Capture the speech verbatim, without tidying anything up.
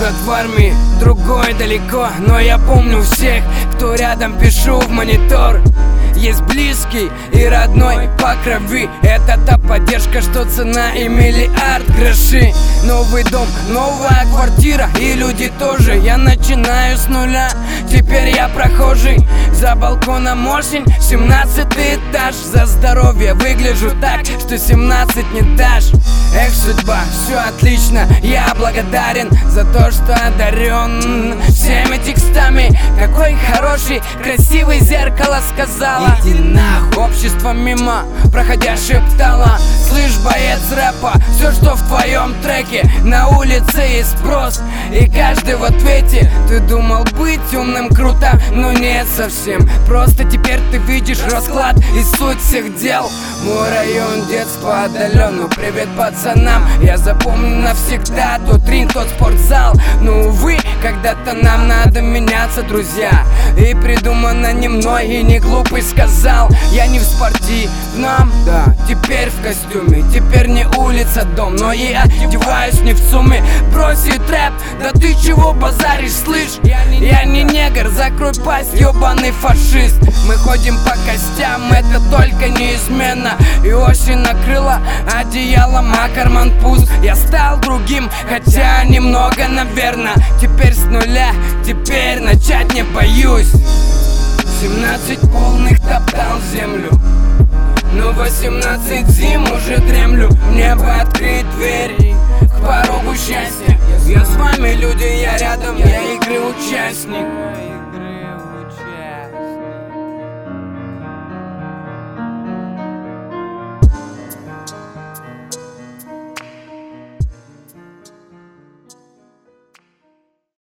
Город в армии, другой далеко, но я помню всех, кто рядом, пишу в монитор. Есть близкий и родной по крови. Это та поддержка, что цена и миллиард гроши. Новый дом, новая квартира и люди тоже. Я начинаю с нуля, теперь я прохожий. За балконом осень, семнадцатый этаж. За здоровье выгляжу так, что семнадцать не дашь. Эх, судьба, все отлично, я благодарен за то, что одарен всеми текстами. Какой хороший, красивый, зеркало сказала: иди нахуй. Общество мимо, проходя, шептала: слышь, боец рэпа, все, что в твоем треке, на улице есть спрос. И каждый в ответе: ты думал быть умным, круто, но нет совсем. Просто теперь ты видишь расклад и суть всех дел. Мой район, детство отдаленно. Привет пацанам, я запомню навсегда тот ринг, тот спортзал. Но увы, когда-то нам надо меняться, друзья. И придумано не мной, и не глупый сказал. Я не в спортивном, да, теперь в костюме. Теперь не улица, дом, но и одеваюсь не в сумме. Бросит рэп, да ты чего базаришь, слышь? Я не, я не негр, закрой пасть, ёбаный фашист. Мы ходим по костям, это только неизменно. И осень накрыла одеялом, а карман пуст. Я стал другим, хотя немного, наверно. Теперь с нуля, теперь начать не боюсь. Семнадцать полных топтал землю, но восемнадцать зим уже дремлю. Мне бы открыть двери к порогу счастья. Я с вами, люди, я рядом, я игры участник.